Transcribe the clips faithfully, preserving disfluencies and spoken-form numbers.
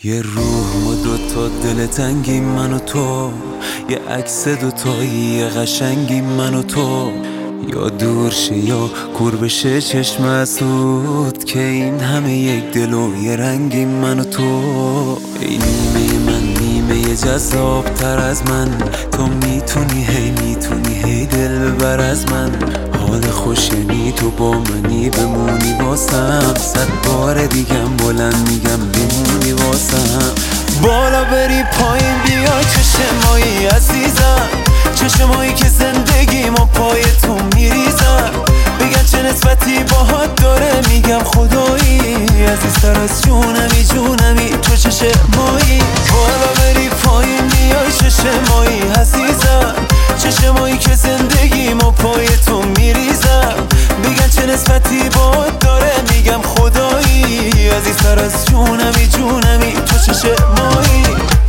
یه روح و دوتا دل تنگی من و تو، یه عکس دوتایی یه قشنگی من و تو، یا دور شه یا کور بشه چشم اسود که این همه یک دل و یه رنگی من و تو. ای نیمه من نیمه جذاب تر از من، تو میتونی هی میتونی هی دل ببر از من. حال خوشنی تو با منی بمونی واسم، صد بار دیگم بلند میگم بمونی واسم. بالا بری پایین بیای چشمایی عزیزم، چشمایی که زندگیم و پای تو میریزم. بگن چه نسبتی باهات داره، میگم خدایی عزیزتر از جونمی جونمی تو چشمایی. بالا بری پایین بیای چشمایی عزیزم، چشمایی که زندگیم و پای تو میریزم. بگن چه نسبتی باهات داره، میگم خدایی عزیزتر از جونمی جونمی تو چشمایی.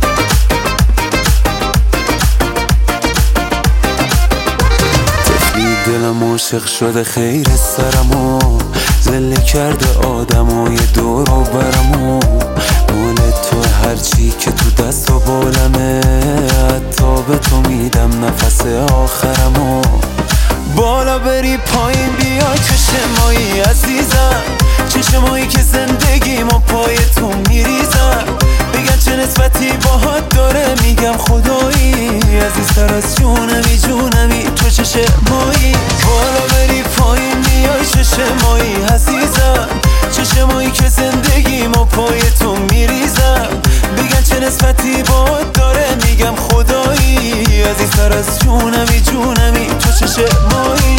دلم عاشق شده خیر سرمو، زله کرده آدمای دور و برمو. مال تو هرچی که تو دست و بالمه، حتی به تو میدم نفس آخرمو. بالا بری پایین بیای چشمایی عزیزم، چشمایی که زندگیم و پای تو میریزم. بگن چه نسبتی باهات داره، میگم خدایی عزیزتر از جونمی جونمی تو چشمایی. بالا بری پایین بیای چشمایی عزیزم، چشمایی که زندگیم و پای تو میریزم. بگن چه نسبتی باهات داره، میگم خدایی عزیزتر از جونمی جونمی تو چشمایی.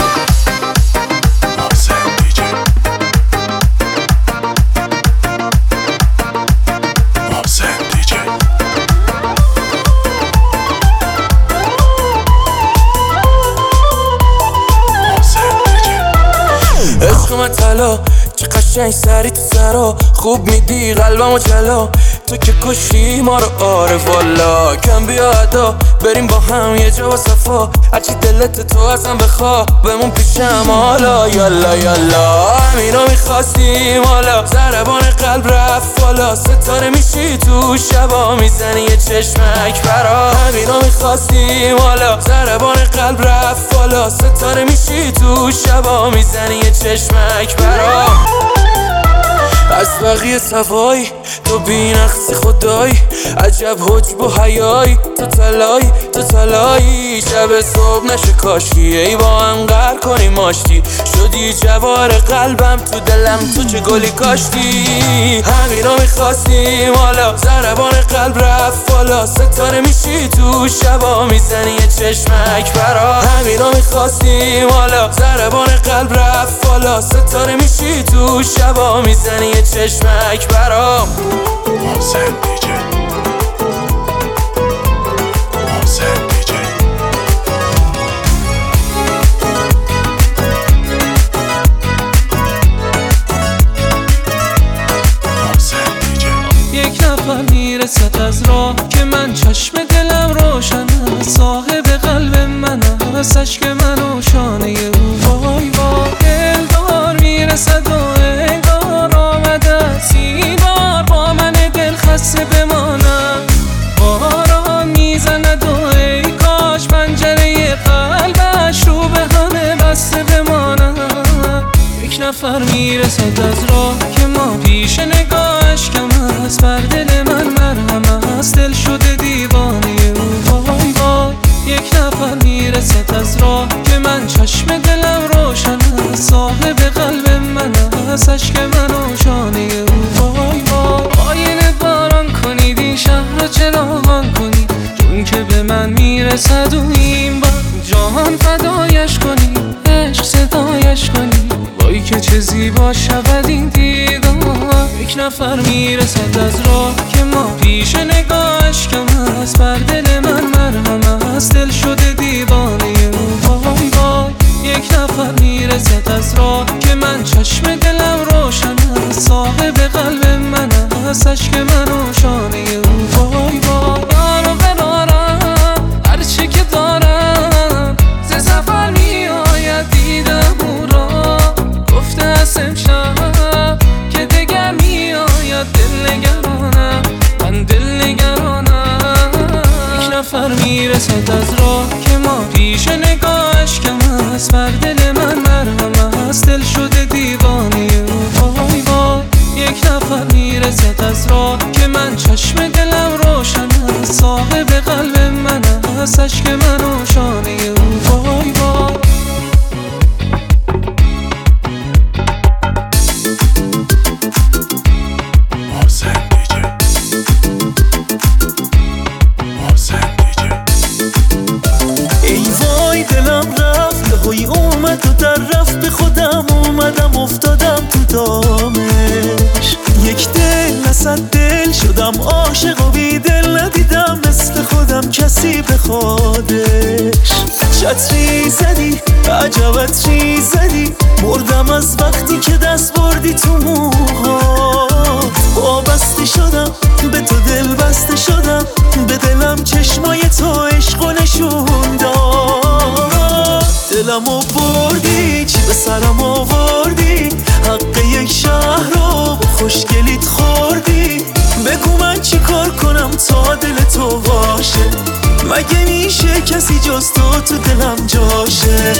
عشق من طلا چه قشنگ سری تو سرا، خوب میدی قلبمو جلا. تو که کشی ما رو آره والا، کم بیا ادا بریم با هم یه جا با صفا. هرچی دلت تو ازم بخوا بمون پیشم حالا. یالا یالا همینو میخواستیم حالا، ضربان قلب رفت بالا. ستاره میشی تو شبا میزنی یه چشمک برا. همینو میخواستیم حالا، ضربان قلب رفت بالا. ستاره میشی تو شبا میزنی یه چشمک برا. از بقیه سوای تو بی نقص خدای، عجب حجب و حیای. تو تلای تو تلایی، شب صبح نشه کاشی. ای با هم قهر کنی ماشتی، شدی جوار قلبم. تو دلم تو چه گلی کاشتی. همینو میخواستیم حالا، ضربان قلب رفت بالا. ستاره میشی تو شبا میزنی یه چشمک برا. همینو میخواستیم حالا، ضربان قلب رفت بالا. ستاره میشی تو شبا میزنی یه چشمک برام. محسن دیجی محسن دیجی محسن دیجی. یک نفر میرسد از راه که من چشم دلم روشن است. صاحب قلب من است، اشک من و شانه او. وای وای دلدار میرسد و انگار آمده است این بار با من دل خسته بمانم. باران میزند و ای کاش پنجره قلبش رو به همه بسته بمانم. یک نفر میرسد از راه که ما پیش نگاهش کم است. بر دل من مرهم است، دل شده دیوانه او. وای وای یک نفر میرسد از راه که من چشم دلم روشن است. صاحب قلب من است، اشک من و شانه او. وای وای آینه باران کنید این شهر را چراغان کنید، چون که به من میرسد و این بار جهان فدایش کنید. عشق صدایش کنید، وای که چه زیبا شود این دیدار. یک نفر میرسد از راه که ما پیش نگاهش کم است. بر دل من مرهم است، دل شده دیوانه او. وای وای یک نفر میرسد از راه که من چشم دلم روشن است. صاحب قلب من است، اشک من و شانه او. وای وای دارم قرارم هرچی که دارم، ز سفر میآید دیدم او را. گفته است امشب که دگر میآید دل نگرانم. میرسد از راه که ما پیش نگاهش کم است. بر دل من مرهم است، دل شده دیوانه او. وای وای یک نفر میرسد از راه که من چشم دلم روشن است. صاحب قلب من است، عشق من و شانه او. وای وای ای وای دلم رفت یهویی اومد و در رفت. به خودم اومدم افتادم تو دامش. یک دل نصد دل شدم عاشق و بی دل ندیدم مثل خودم کسی به خودش. چتری زدی عجب عطری زدی، مردم از وقتی که دست بردی تو موهات. وابسته شدم به تو دل بسته شدم، به دلم چشمای تو عشق و نشون داد. دلمو بردی چی به سرم آوردی، حق یک شهر رو با خوشگلیت خوردی. بگو من چی کار کنم تا دل تو باشه، مگه میشه کسی جز تو تو دلم جاشه.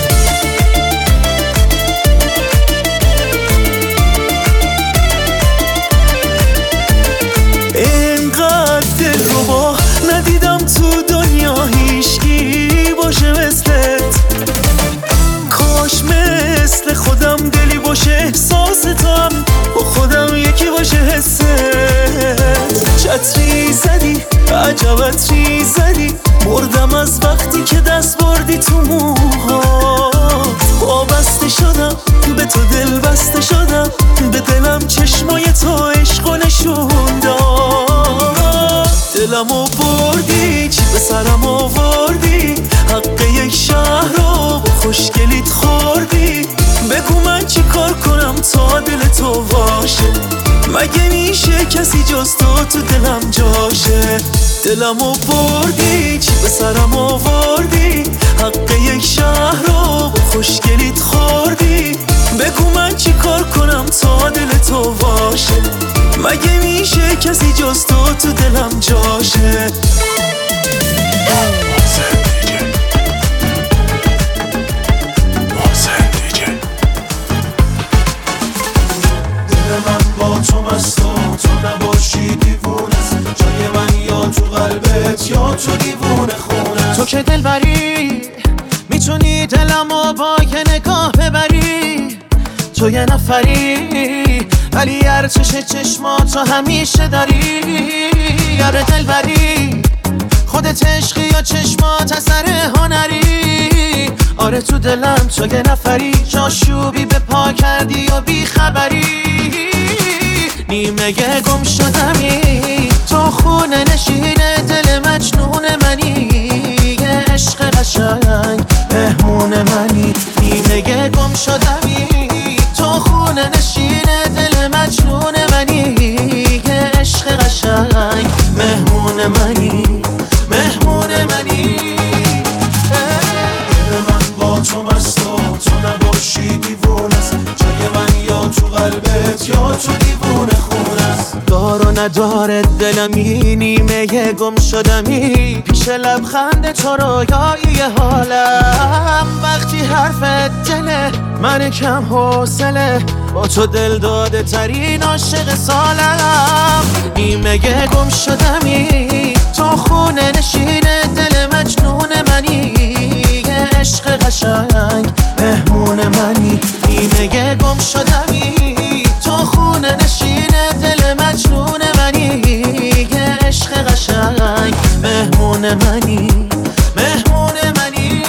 اینقدر دل رو با ندیدم تو دنیا، هیچکی باشه مثلت. کاش مثل خودم دلی باشه احساستم، با خودم یکی باشه حست. چتری زدی عجب عطری زدی، مردم از وقتی که دست بردی تو موهات. وابسته شدم به تو دل بسته شدم، به دلم چشمای تو عشق و نشون داد. دلمو بردی چی به سرم آوردی، حق یک شهر رو با خوشگلیت خوردی. بگو من چی کار کنم تا دل تو باشه، مگه میشه کسی جز تو تو دلم جاشه. دلمو بردی چی به سرم آوردی، حق یک شهر رو با خوشگلیت خوردی. بگو من چی کار کنم تا دل تو باشه، مگه میشه کسی جز تو تو دلم جاشه. با تو مست و تو نباشی دیوونه است. جای من یا تو قلبت یا تو دیوونه خونه. تو که دل بری میتونی دلمو با یه نگاه ببری. تو یه نفری ولی ارچش چشماتو همیشه داری. یاره دل بری خودت عشقی یا چشمات اثر هنری. آره تو دلم تو یه نفری، جاشوبی به پا کردی و بی خبری. نیمه گم شدمی تو خونه نشین دل مجنون منی. یه عشق قشنگ مهمون منی. نیمه گم شدمی تو خونه نشین دل مجنون منی. یه عشق قشنگ مهمون منی مهمون منی. من با تو مست و تو نباشی دیوونه است. جای من یا تو قلبت یا تو دیوونه خونه است. دار و نداره دلمی، نیمه گم شدمی پیش لبخند تو رویایی حالم. وقتی حرفت دله من کم حوصله، با تو دل داده ترین عاشق سالم. نیمه گم شدمی تو خونه نشین دل مجنون منی. یه عشق قشنگ مهمون منی. نیمه گم شدمی تو خونه نشین دل مجنون منی. یه عشق قشنگ مهمون منی مهمون منی.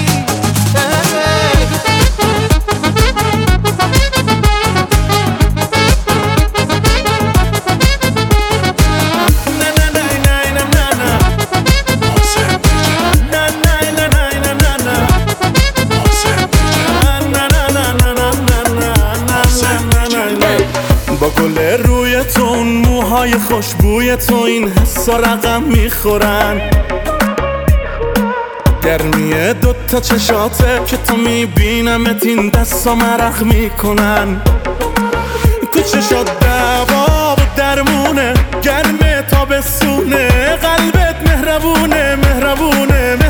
با گل روی تو اون موهای خوشبوی تو این حسا رقم میخورن. گرمی دوتا چشاته که تو میبینمت این دستا مرخ میکنن. تو چشات دوا و درمونه، گرمه تا بسونه. قلبت مهربونه مهربونه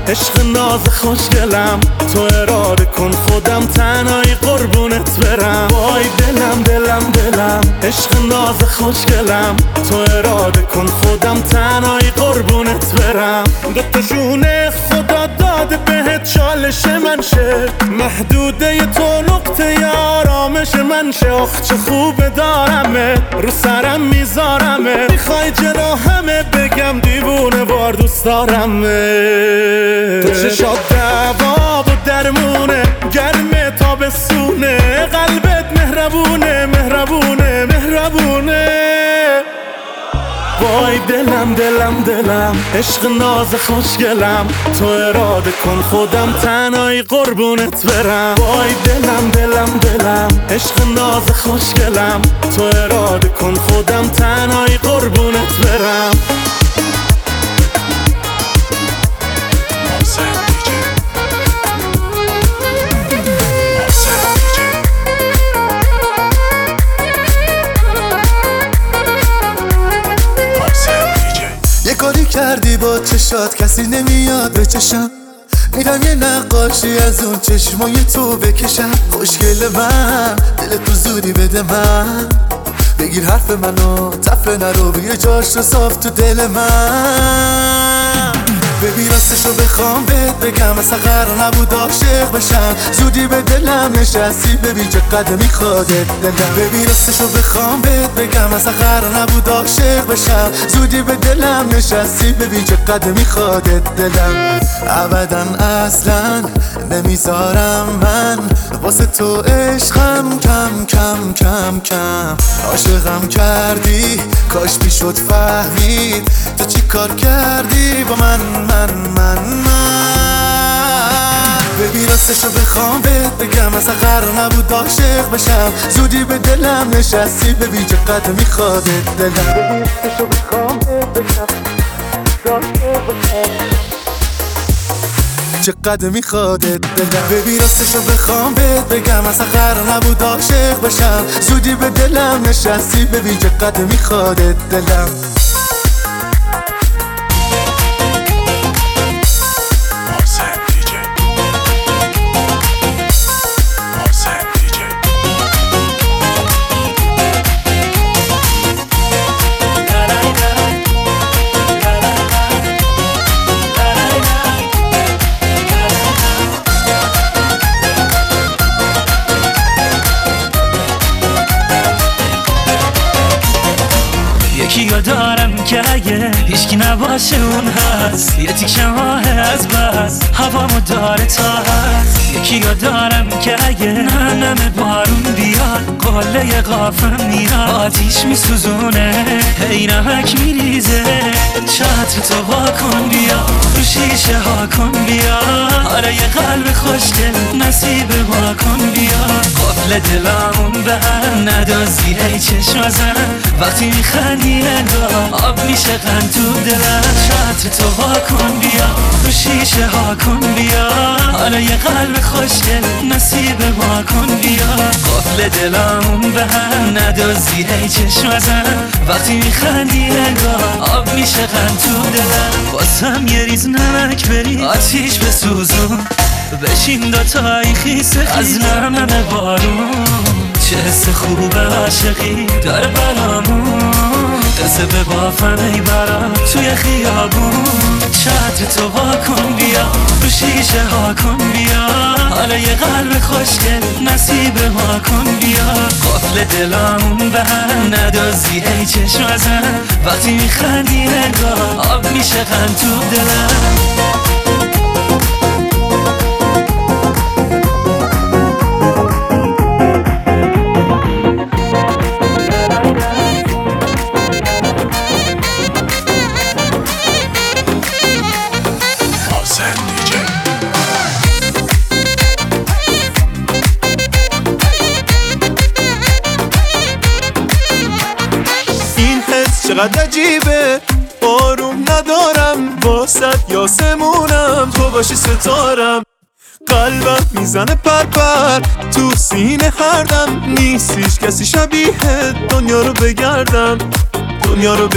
عشق ناز خوشگلم تو اراده کن خودم تنهایی قربونت برم وای دلم دلم دلم عشق ناز خوشگلم تو اراده کن خودم تنهایی قربونت برم دوتاشونه خدا داده بهت چالش من شه محدوده تو نقطه آرامش من شه آخ چه خوبه دارمه رو سرم میذارمه میخوای جراحمه بگم دیوونه وار دوست دارمه تو چشات دوا و درمونه گرمه تابستونه قلبت مهربونه مهربونه مهربونه وای دلم دلم دلم عشق ناز خوشگلم تو اراده کن خودم تنهایی قربونت برم وای دلم دلم دلم عشق ناز خوشگلم تو اراده کن خودم تنهایی قربونت برم کاری کردی با چشات کسی نمیاد به چشم میرم یه نقاشی از اون چشمای تو بکشم خوشگل من دل تو زودی بده من بگیر حرف منو تفره نرو بگیر جاش رو صاف تو دل من ببین راستشو بخوام بهت بگم اصلا قرار نبود عاشق بشم زودی به دلم نشستی ببین چقدر میخوادت دلم ببین راستشو بخوام بهت بگم اصلا قرار نبود عاشق بشم زودی به دلم نشستی ببین چقدر میخوادت دلم ابدا اصلا نمیذارم من واسه تو عشقم کم کم کم کم عاشقم کردی کاش میشد فهمید تو چی کار کردی با من من من من ببین راستشو بخوام بهت بگم اصلا قرار نبود عاشق بشم زودی به دلم نشستی ببین چقدر میخوادت دلم ببین راستشو بخوام بهت بگم چقدر میخوادت دلم ببین راستشو بخوام بهت بگم اصلا قرار نبود عاشق بشم زودی به دلم نشستی ببین چقدر میخوادت دلم یکی دارم که اگه هیچکی نباشه اون هست یه تیکه ماه از بس هوامو داره تا هست یکی دارم که اگه ننم بارون بیاد قله قافم میاد آتیش میسوزونه هی نمک میریزه چتر تو واکن بیا رو شیشه ها کن بیا آره یه قلب خوشگل نصیب ما کن بیا قفل دلمون به هم ندازی ای چشم زن وقتی میخندی انگار آب میشه قند تو دلم چتر تو واکن بیا رو شیشه ها کن بیا حالا یه قلب خوشگل نصیب ما کن بیا قفل دلمون به هم ندازی ای چشم زن وقتی میخندی انگار آب میشه قند تو دلم واسم یه ریز نمک بری آتیش بسوزون بشین دوتایی خیسه از نرمم بارون چه حس خوب عاشقی داره بلامون قصه به بافم ای برام توی خیابون چتر تو واکن بیا رو شیشه ها کن بیا حالا یه قلب خوشگل نصیب ما کن بیا قفل دلامون به هم ندازی ای چشم زن وقتی میخندی انگار آب میشه قند تو دلم چقدر عجیبه آروم ندارم واسد یاسمونم تو باشی ستارم قلبم میزنه پرپر تو سینه هردم نیستیش کسی شبیه دنیا رو بگردم دنیا رو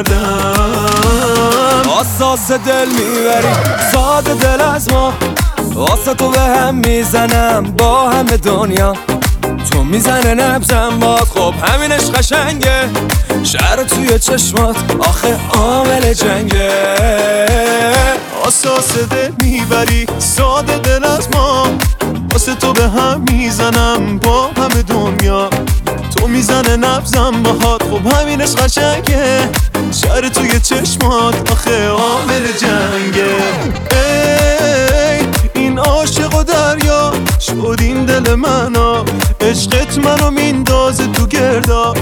بگردم. اساس دل میبری ساده دل از ما، واسه تو به هم میزنم با همه دنیا. تو میزنه نبزم باد، خب همینش قشنگه. شهر توی چشمات آخه عامل جنگه. اساس دل میبری ساده دل از ما، واسه تو به هم میزنم با همه دنیا. تو میزنه نبزم باهات، خب همینش قشنگه. شهر توی چشمات آخه عامل جنگه. ای این عاشق و دریا شد این دل منو، عشقت منو میندازه تو گردا.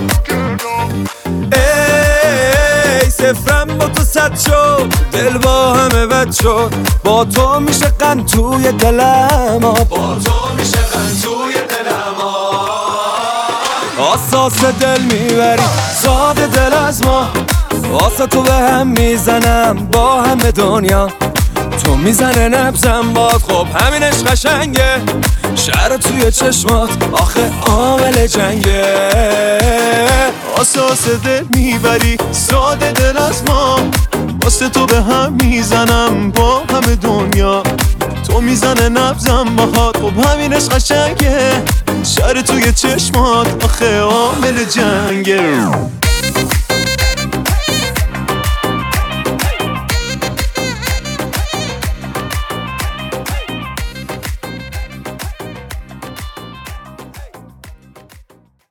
ای صفرم با تو صد شد، دل با همه بد شد. با تو میشه قند توی دلم، با تو میشه قند توی دلم. اساس دل میبری ساده دل از ما، واسه تو به هم میزنم با همه دنیا. تو میزنه نبزم باد، خب همینش قشنگه. شهر توی چشمات آخه عامل جنگه. اساس دل میبری ساده دل از ما، واسه تو به هم میزنم با همه دنیا. تو میزنه نبزم باهات، خب همینش قشنگه. شهر توی چشمات آخه عامل جنگه.